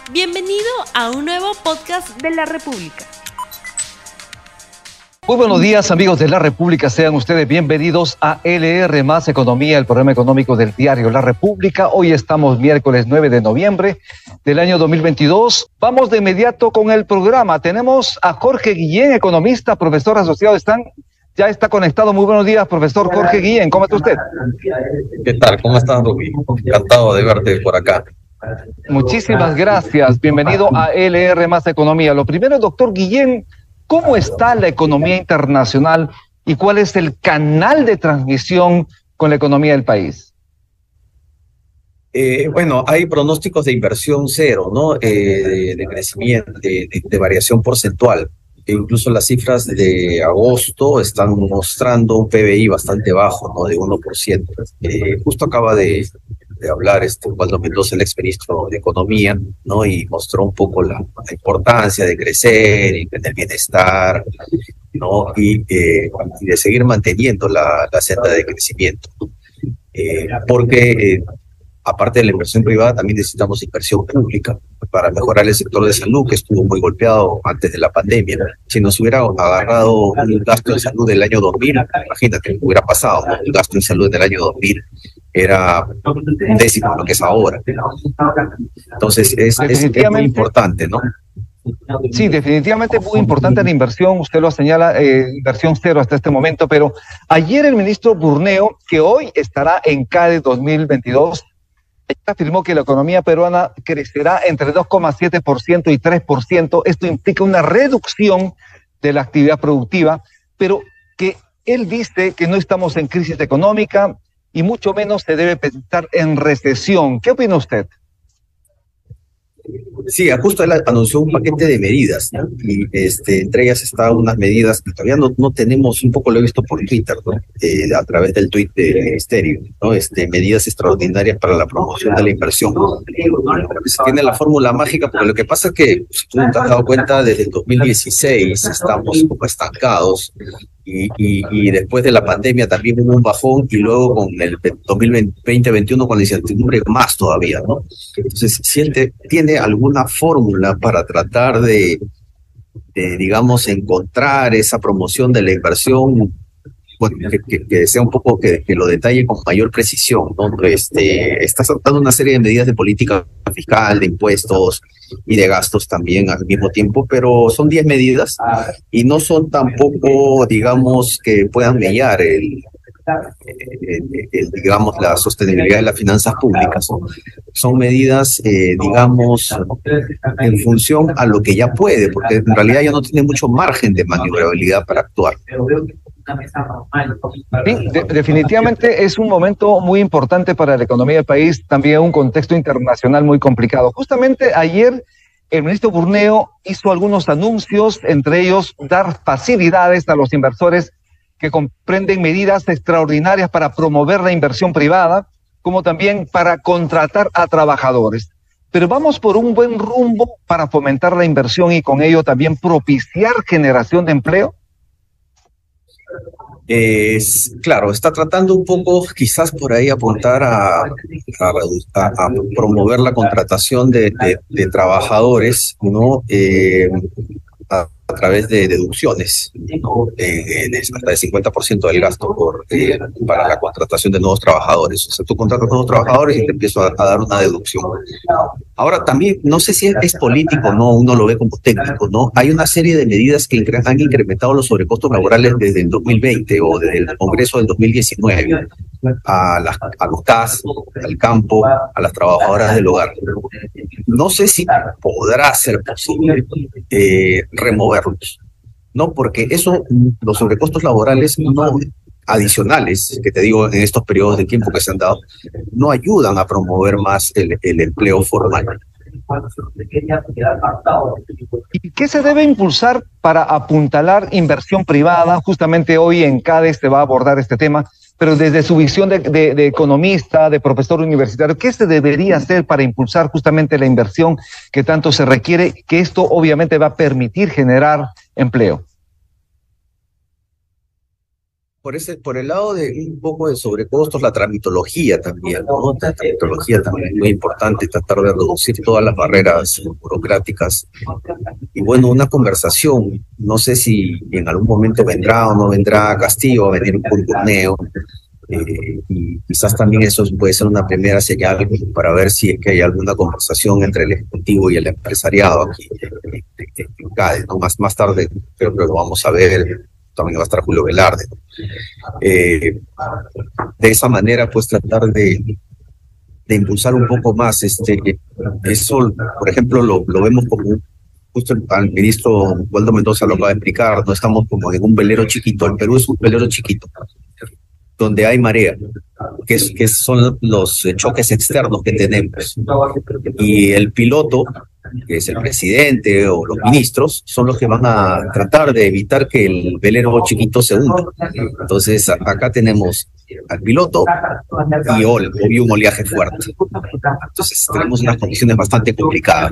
Bienvenido a un nuevo podcast de La República. Muy buenos días, amigos de La República. Sean ustedes bienvenidos a LR Más Economía, el programa económico del diario La República. Hoy estamos miércoles 9 de noviembre del año 2022. Vamos de inmediato con el programa. Tenemos a Jorge Guillén, economista, profesor asociado. Ya está conectado. Muy buenos días, profesor Jorge Guillén. ¿Cómo está usted? ¿Qué tal? ¿Cómo estás, Rubí? Encantado de verte por acá. Muchísimas gracias. Bienvenido a LR Más Economía. Lo primero, doctor Guillén, ¿cómo está la economía internacional y cuál es el canal de transmisión con la economía del país? Bueno, hay pronósticos de inversión cero, ¿no? De crecimiento, de variación porcentual. Incluso las cifras de agosto están mostrando un PBI bastante bajo, ¿no? De 1%. Justo acaba de hablar Osvaldo Mendoza, el exministro de Economía, ¿no? Y mostró un poco la importancia de crecer y del bienestar, ¿no? Y de seguir manteniendo la senda de crecimiento. Porque aparte de la inversión privada, también necesitamos inversión pública para mejorar el sector de salud, que estuvo muy golpeado antes de la pandemia. Si nos hubiera agarrado un gasto de salud del año 2000, imagínate lo que hubiera pasado, ¿no? El gasto en salud del año 2000 era un décimo de lo que es ahora. Entonces, es muy importante, ¿no? Sí, definitivamente muy importante la inversión, usted lo señala, inversión cero hasta este momento, pero ayer el ministro Burneo, que hoy estará en CADE 2022, afirmó que la economía peruana crecerá entre 2,7% y 3%. Esto implica una reducción de la actividad productiva, pero que él dice que no estamos en crisis económica y mucho menos se debe pensar en recesión. ¿Qué opina usted? Sí, justo él anunció un paquete de medidas, ¿no? Y entre ellas están unas medidas que todavía no tenemos, un poco lo he visto por Twitter, ¿no? A través del tuit del ministerio, ¿no? Medidas extraordinarias para la promoción de la inversión. Se tiene la fórmula mágica, porque lo que pasa es que, si tú te has dado cuenta, desde el 2016 estamos un poco estancados. Y después de la pandemia también hubo un bajón, y luego con el 2020-2021 con la incertidumbre más todavía, ¿no? Entonces, si él tiene alguna fórmula para tratar de, digamos, encontrar esa promoción de la inversión, bueno, que sea un poco, que lo detalle con mayor precisión, ¿no? Está adoptando una serie de medidas de política fiscal, de impuestos y de gastos también al mismo tiempo, pero son 10 medidas y no son tampoco, digamos, que puedan mellar digamos, la sostenibilidad de las finanzas públicas. Son medidas, digamos, en función a lo que ya puede, porque en realidad ya no tiene mucho margen de maniobrabilidad para actuar. Sí, definitivamente es un momento muy importante para la economía del país, también un contexto internacional muy complicado. Justamente ayer el ministro Burneo hizo algunos anuncios, entre ellos dar facilidades a los inversores que comprenden medidas extraordinarias para promover la inversión privada, como también para contratar a trabajadores. Pero vamos por un buen rumbo para fomentar la inversión y con ello también propiciar generación de empleo. Claro, está tratando un poco, quizás por ahí, apuntar a promover la contratación de trabajadores, ¿no? A través de deducciones, ¿no? Hasta el 50% del gasto para la contratación de nuevos trabajadores. O sea, tú contratas nuevos trabajadores y te empiezo a dar una deducción. Ahora, también, no sé si es político, ¿no? Uno lo ve como técnico, ¿no? Hay una serie de medidas que han incrementado los sobrecostos laborales desde el 2020 o desde el Congreso del 2019 a los CAS, al campo, a las trabajadoras del hogar. No sé si podrá ser posible removerlos, ¿no? Porque los sobrecostos laborales no adicionales, que te digo, en estos periodos de tiempo que se han dado, no ayudan a promover más el empleo formal. ¿Y qué se debe impulsar para apuntalar inversión privada? Justamente hoy en CADE se va a abordar este tema, pero desde su visión de economista, de profesor universitario, ¿qué se debería hacer para impulsar justamente la inversión que tanto se requiere, que esto obviamente va a permitir generar empleo? Por el lado de un poco de sobrecostos, la tramitología también, ¿no? La tramitología también es muy importante, tratar de reducir todas las barreras burocráticas. Y bueno, una conversación, no sé si en algún momento vendrá o no vendrá Castillo, va a venir un Burneo, y quizás también eso puede ser una primera señal para ver si es que hay alguna conversación entre el Ejecutivo y el empresariado aquí en CADE, ¿no? Más tarde creo que lo vamos a ver, también va a estar Julio Velarde, ¿no? De esa manera, pues tratar de impulsar un poco más eso, por ejemplo, lo vemos como justo al ministro Waldo Mendoza lo acaba de explicar, no estamos como en un velero chiquito, el Perú es un velero chiquito, donde hay marea, que son los choques externos que tenemos. Y el piloto, que es el presidente o los ministros, son los que van a tratar de evitar que el velero chiquito se hunda. Entonces, acá tenemos al piloto y un oleaje fuerte. Entonces, tenemos unas condiciones bastante complicadas.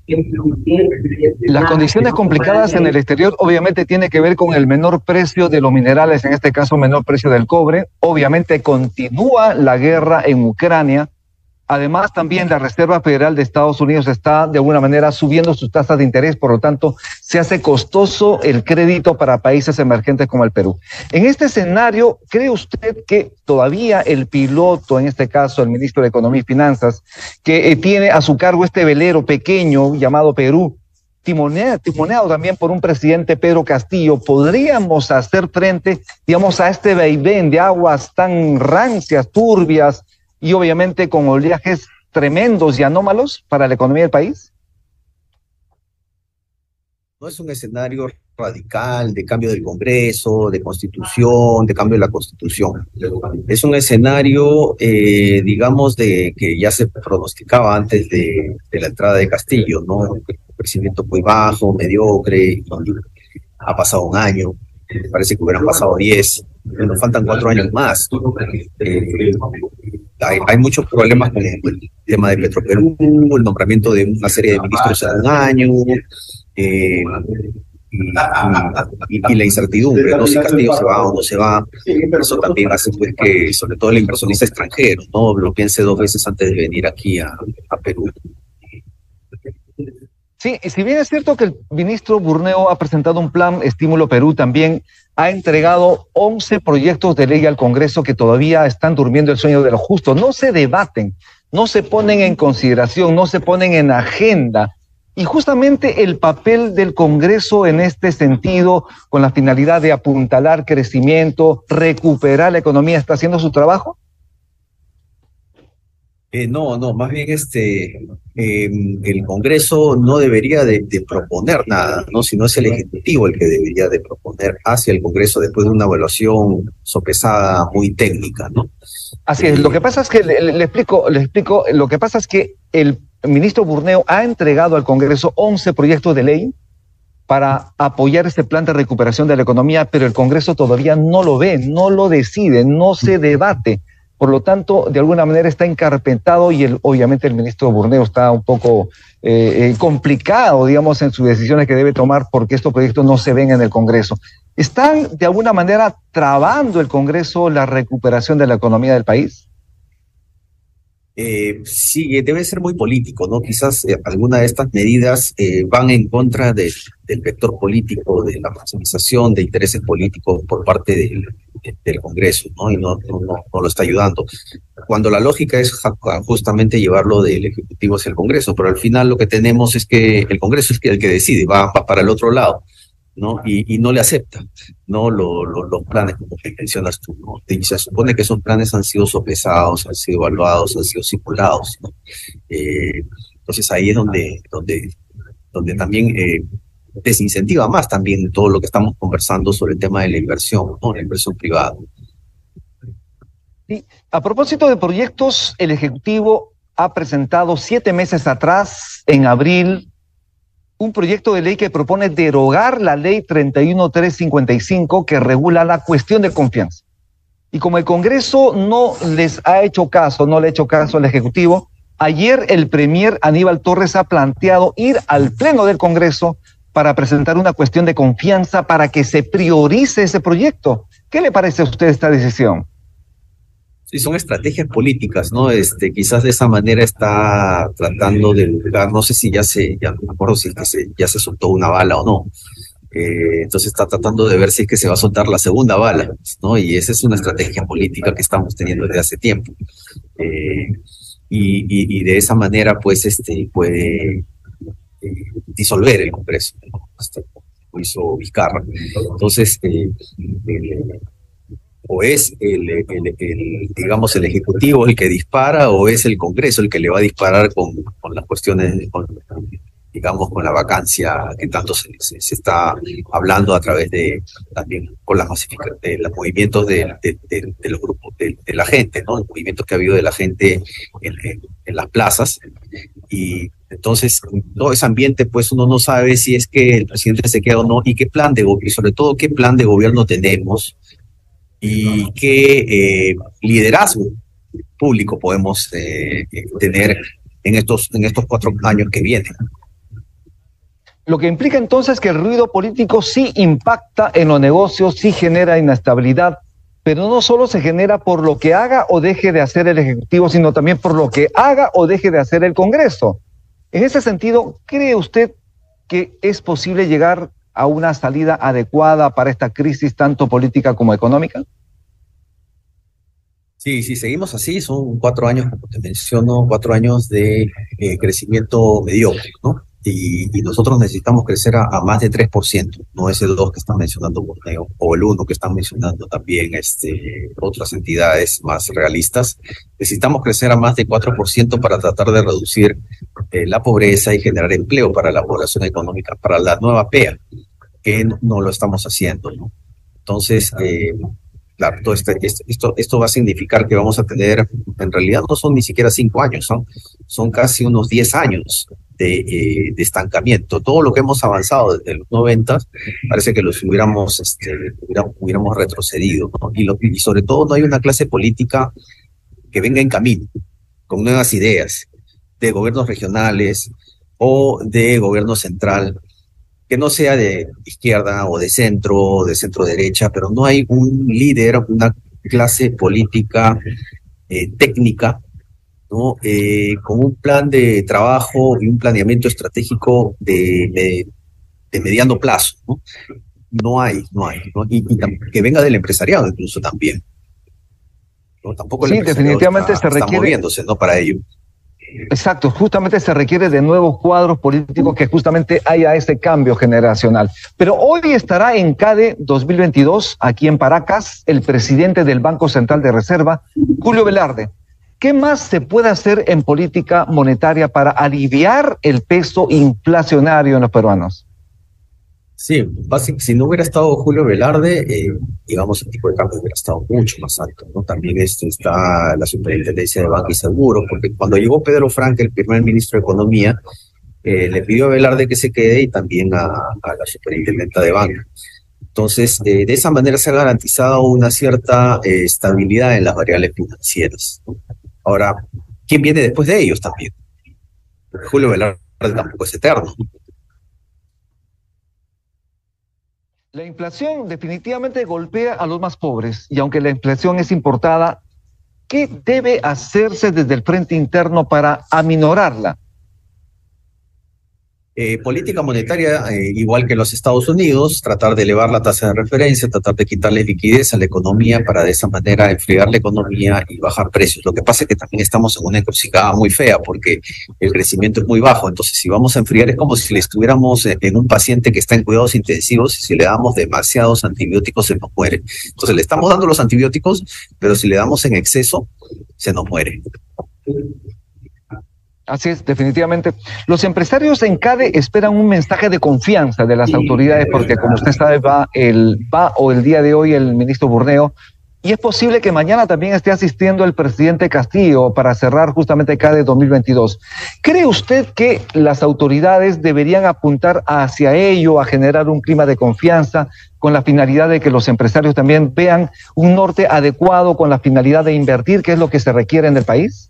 Las condiciones complicadas en el exterior obviamente tiene que ver con el menor precio de los minerales, en este caso menor precio del cobre. Obviamente continúa la guerra en Ucrania. Además, también la Reserva Federal de Estados Unidos está de alguna manera subiendo sus tasas de interés, por lo tanto, se hace costoso el crédito para países emergentes como el Perú. En este escenario, ¿cree usted que todavía el piloto, en este caso el ministro de Economía y Finanzas, que tiene a su cargo este velero pequeño llamado Perú, timoneado también por un presidente Pedro Castillo, podríamos hacer frente, digamos, a este vaivén de aguas tan rancias, turbias, y obviamente con oleajes tremendos y anómalos para la economía del país? No es un escenario radical de cambio del Congreso, de constitución, de cambio de la constitución. Es un escenario, digamos, de que ya se pronosticaba antes de la entrada de Castillo, ¿no? Un crecimiento muy bajo, mediocre, ha pasado un año, parece que hubieran pasado 10, nos faltan 4 años más. Hay muchos problemas con el tema de Petroperú, el nombramiento de una serie de ministros en un año, y la incertidumbre, ¿no? Si Castillo se va o no se va. Eso también hace pues que, sobre todo el inversionista extranjero, ¿no? Lo piense 2 veces antes de venir aquí a Perú. Sí, y si bien es cierto que el ministro Burneo ha presentado un plan Estímulo Perú, también ha entregado 11 proyectos de ley al Congreso que todavía están durmiendo el sueño de los justos. No se debaten, no se ponen en consideración, no se ponen en agenda. Y justamente el papel del Congreso en este sentido, con la finalidad de apuntalar crecimiento, recuperar la economía, ¿está haciendo su trabajo? No, más bien el Congreso no debería de proponer nada, ¿no? Sino es el Ejecutivo el que debería de proponer hacia el Congreso después de una evaluación sopesada muy técnica, ¿no? Así es, lo que pasa es que, le explico, lo que pasa es que el ministro Burneo ha entregado al Congreso 11 proyectos de ley para apoyar este plan de recuperación de la economía, pero el Congreso todavía no lo ve, no lo decide, no se debate. Por lo tanto, de alguna manera está encarpetado y obviamente el ministro Burneo está un poco complicado, digamos, en sus decisiones que debe tomar porque estos proyectos no se ven en el Congreso. ¿Están de alguna manera trabando el Congreso la recuperación de la economía del país? Sí, debe ser muy político, ¿no? Quizás alguna de estas medidas van en contra del vector político, de la maximización de intereses políticos por parte del Congreso, ¿no? Y no lo está ayudando. Cuando la lógica es justamente llevarlo del Ejecutivo hacia el Congreso, pero al final lo que tenemos es que el Congreso es el que decide, va para el otro lado, ¿no? Y no le acepta, ¿no? Los planes, como que mencionas tú, ¿no? Y se supone que esos planes han sido sopesados, han sido evaluados, han sido simulados, ¿no? Entonces ahí es donde también desincentiva más también todo lo que estamos conversando sobre el tema de la inversión, ¿no? La inversión privada. Sí. A propósito de proyectos, el Ejecutivo ha presentado 7 meses atrás, en abril, un proyecto de ley que propone derogar la ley 31355 que regula la cuestión de confianza. Y como el Congreso no les ha hecho caso, no le ha hecho caso al Ejecutivo, ayer el premier Aníbal Torres ha planteado ir al Pleno del Congreso para presentar una cuestión de confianza para que se priorice ese proyecto. ¿Qué le parece a usted esta decisión? Sí, son estrategias políticas, ¿no? Quizás de esa manera está tratando de buscar, no sé si ya no me acuerdo si es que ya se soltó una bala o no. Entonces está tratando de ver si es que se va a soltar la segunda bala, ¿no? Y esa es una estrategia política que estamos teniendo desde hace tiempo. Eh, y de esa manera, pues, puede disolver el Congreso, ¿no? Lo hizo Vizcarra. Entonces, o es digamos, el Ejecutivo el que dispara, o es el Congreso el que le va a disparar con las cuestiones, digamos, con la vacancia que tanto se está hablando a través de, también con de los movimientos de los grupos, de la gente, ¿no? Los movimientos que ha habido de la gente en las plazas. Y entonces, todo ese ambiente, pues uno no sabe si es que el presidente se queda o no, y qué plan y sobre todo qué plan de gobierno tenemos, y qué liderazgo público podemos tener en estos 4 años que vienen. Lo que implica entonces que el ruido político sí impacta en los negocios, sí genera inestabilidad, pero no solo se genera por lo que haga o deje de hacer el Ejecutivo, sino también por lo que haga o deje de hacer el Congreso. En ese sentido, ¿cree usted que es posible llegar a una salida adecuada para esta crisis, tanto política como económica? Sí, si seguimos así, son 4 años, como te menciono, 4 años de crecimiento mediocre, ¿no? Y nosotros necesitamos crecer a más de 3%, no ese 2 que están mencionando Borneo, o el 1 que están mencionando también otras entidades más realistas. Necesitamos crecer a más de 4% para tratar de reducir la pobreza y generar empleo para la población económica, para la nueva PEA, que no lo estamos haciendo, ¿no? Entonces, claro, esto va a significar que vamos a tener, en realidad no son ni siquiera 5 años, son casi unos 10 años de estancamiento. Todo lo que hemos avanzado desde los 90 parece que los hubiéramos retrocedido, ¿no? Y sobre todo no hay una clase política que venga en camino, con nuevas ideas de gobiernos regionales o de gobierno central, que no sea de izquierda o de centro derecha, pero no hay un líder, una clase política técnica, ¿no? Con un plan de trabajo y un planeamiento estratégico de mediano plazo, ¿no? No hay, ¿no? Y que venga del empresariado incluso también, ¿no? Tampoco el Sí, empresariado definitivamente se está requiere, moviéndose, ¿no? Para ello. exacto, justamente se requiere de nuevos cuadros políticos que justamente haya ese cambio generacional. Pero hoy estará en CADE 2022, aquí en Paracas, el presidente del Banco Central de Reserva, Julio Velarde. ¿Qué más se puede hacer en política monetaria para aliviar el peso inflacionario en los peruanos? Sí, si no hubiera estado Julio Velarde, digamos, el tipo de cambio hubiera estado mucho más alto, ¿no? También está la Superintendencia de Banca y Seguro, porque cuando llegó Pedro Frank, el primer ministro de Economía, le pidió a Velarde que se quede, y también a la Superintendenta de Banca. Entonces, de esa manera se ha garantizado una cierta estabilidad en las variables financieras, ¿no? Ahora, ¿quién viene después de ellos también? Porque Julio Velarde tampoco es eterno, ¿no? La inflación definitivamente golpea a los más pobres, y aunque la inflación es importada, ¿qué debe hacerse desde el frente interno para aminorarla? Política monetaria, igual que en los Estados Unidos, tratar de elevar la tasa de referencia, tratar de quitarle liquidez a la economía para de esa manera enfriar la economía y bajar precios. Lo que pasa es que también estamos en una encrucijada muy fea porque el crecimiento es muy bajo. Entonces, si vamos a enfriar, es como si le estuviéramos en un paciente que está en cuidados intensivos, y si le damos demasiados antibióticos se nos muere. Entonces, le estamos dando los antibióticos, pero si le damos en exceso, se nos muere. Así es, definitivamente. Los empresarios en CADE esperan un mensaje de confianza de las autoridades, porque como usted sabe, va el día de hoy el ministro Borneo, y es posible que mañana también esté asistiendo el presidente Castillo para cerrar justamente CADE 2022. ¿Cree usted que las autoridades deberían apuntar hacia ello, a generar un clima de confianza, con la finalidad de que los empresarios también vean un norte adecuado, con la finalidad de invertir, que es lo que se requiere en el país?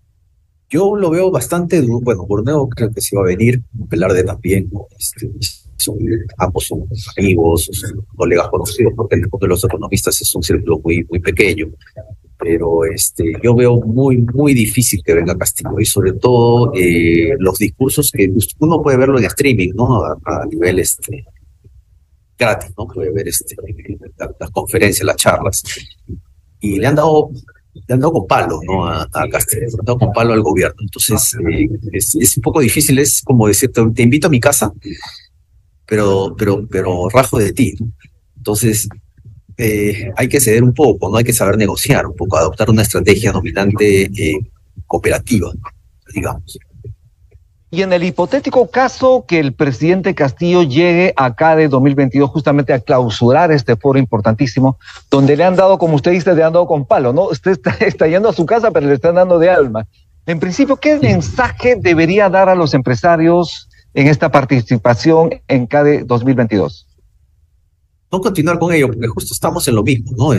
Yo lo veo bastante duro. Bueno, Borneo creo que sí va a venir, Velarde también, ¿no? ambos son amigos, son colegas conocidos, porque el mundo de los economistas es un círculo muy, muy pequeño. Pero yo veo muy, muy difícil que venga Castillo, y sobre todo los discursos que uno puede verlo en streaming, ¿no? A nivel gratis, ¿no? Puede ver las conferencias, las charlas, y le han dado con palo, ¿no? A Castillo, le han dado con palo al gobierno. Entonces, es un poco difícil, es como decirte, te invito a mi casa, pero rajo de ti, ¿no? Entonces, hay que ceder un poco, ¿no? Hay que saber negociar un poco, adoptar una estrategia dominante cooperativa, digamos. Y en el hipotético caso que el presidente Castillo llegue a CADE 2022 justamente a clausurar este foro importantísimo, donde le han dado, como usted dice, le han dado con palo, ¿no? Usted está yendo a su casa, pero le están dando de alma. En principio, ¿qué mensaje debería dar a los empresarios en esta participación en CADE 2022? No continuar con ello, porque justo estamos en lo mismo, ¿no?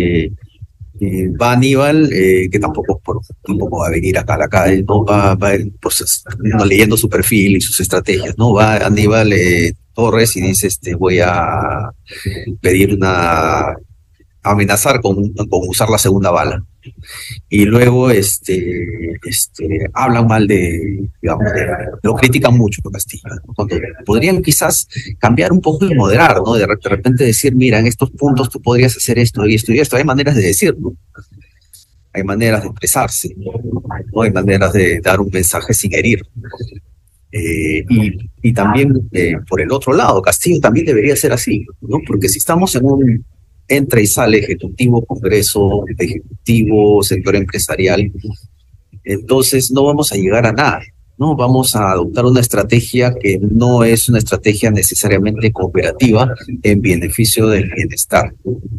Va Aníbal, que tampoco va a venir acá a la calle, ¿no? Va pues, no, leyendo su perfil y sus estrategias, ¿no? Va Aníbal Torres y dice, voy a pedir amenazar con usar la segunda bala. Y luego hablan mal digamos, lo critican mucho a Castillo, ¿no? Cuando podrían quizás cambiar un poco y moderar, ¿no? De repente decir, mira, en estos puntos tú podrías hacer esto y esto y esto. Hay maneras de decirlo, hay maneras de expresarse, ¿no? Hay maneras de dar un mensaje sin herir. Y también, por el otro lado, Castillo también debería ser así, ¿no? Porque si estamos en un entra y sale ejecutivo, congreso, ejecutivo, sector empresarial, entonces no vamos a llegar a nada, ¿no? Vamos a adoptar una estrategia que no es una estrategia necesariamente cooperativa en beneficio del bienestar.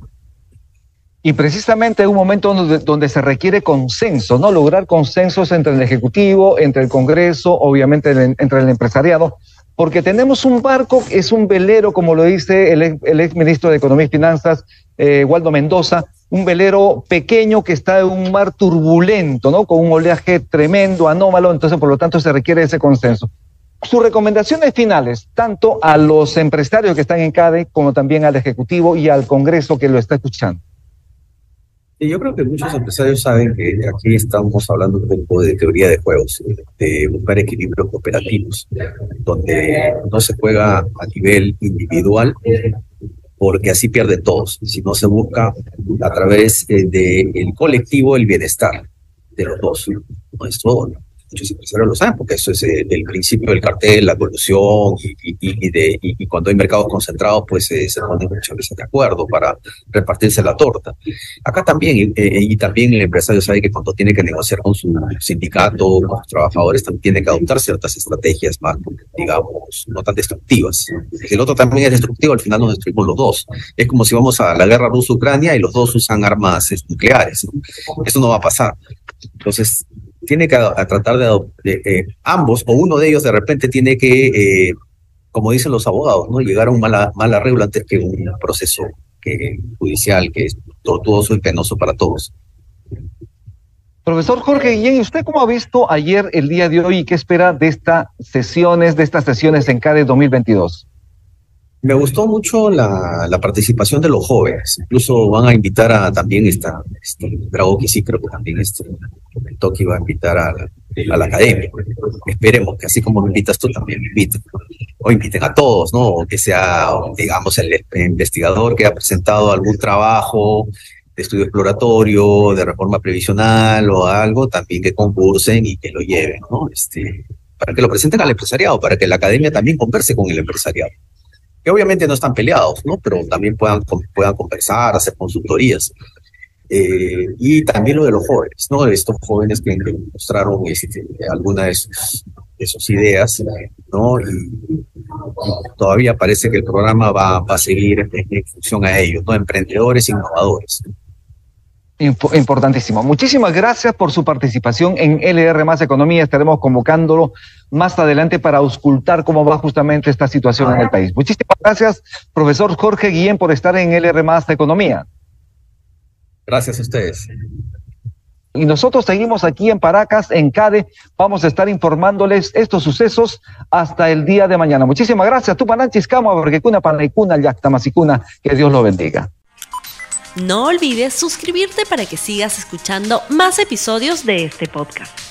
Y precisamente en un momento donde se requiere consenso, ¿no? Lograr consensos entre el Ejecutivo, entre el Congreso, obviamente entre el empresariado, porque tenemos un barco, es un velero, como lo dice el ex ministro de Economía y Finanzas, Waldo Mendoza, un velero pequeño que está en un mar turbulento, ¿no? Con un oleaje tremendo, anómalo, entonces por lo tanto se requiere ese consenso. Sus recomendaciones finales, tanto a los empresarios que están en CADE, como también al Ejecutivo y al Congreso que lo está escuchando. Y yo creo que muchos empresarios saben que aquí estamos hablando un poco de teoría de juegos, de buscar equilibrios cooperativos, donde no se juega a nivel individual, porque así pierden todos, sino se busca a través del colectivo el bienestar de los dos. ¿No? Esto muchos empresarios lo saben, porque eso es el principio del cartel, la colusión, y cuando hay mercados concentrados, pues se ponen muchas veces de acuerdo para repartirse la torta. Acá también, y también el empresario sabe que cuando tiene que negociar con su sindicato, con sus trabajadores, también tiene que adoptar ciertas estrategias más, digamos, no tan destructivas. Si el otro también es destructivo, al final nos destruimos los dos. Es como si vamos a la guerra ruso-ucrania y los dos usan armas nucleares, ¿no? Eso no va a pasar. Entonces, tiene que tratar de ambos, o uno de ellos de repente tiene que, como dicen los abogados, ¿no? Llegar a un mal arreglo antes que un proceso judicial que es tortuoso y penoso para todos. Profesor Jorge Guillén, ¿y usted cómo ha visto ayer, el día de hoy, y qué espera de estas sesiones en CADE 2022? Me gustó mucho la participación de los jóvenes. Incluso van a invitar también Drago, que sí creo que también comentó que iba a invitar a la academia. Esperemos que así como me invitas tú, también me inviten, ¿no? O inviten a todos, ¿no? O que sea, digamos, el investigador que ha presentado algún trabajo de estudio exploratorio, de reforma previsional o algo, también que concursen y que lo lleven, ¿no? Para que lo presenten al empresariado, para que la academia también converse con el empresariado. Que obviamente no están peleados, ¿no? Pero también puedan conversar, hacer consultorías. Y también lo de los jóvenes, ¿no? Estos jóvenes que mostraron alguna de sus ideas, ¿no? Y todavía parece que el programa va a seguir en función a ellos, ¿no? Emprendedores, innovadores. Importantísimo. Muchísimas gracias por su participación en LR Más Economía. Estaremos convocándolo más adelante para auscultar cómo va justamente esta situación en el país. Muchísimas gracias, profesor Jorge Guillén, por estar en LR Más Economía. Gracias a ustedes. Y nosotros seguimos aquí en Paracas, en CADE. Vamos a estar informándoles estos sucesos hasta el día de mañana. Muchísimas gracias. Tupananchis, Cama, Bergecuna, Panaicuna, Yactamasicuna. Que Dios lo bendiga. No olvides suscribirte para que sigas escuchando más episodios de este podcast.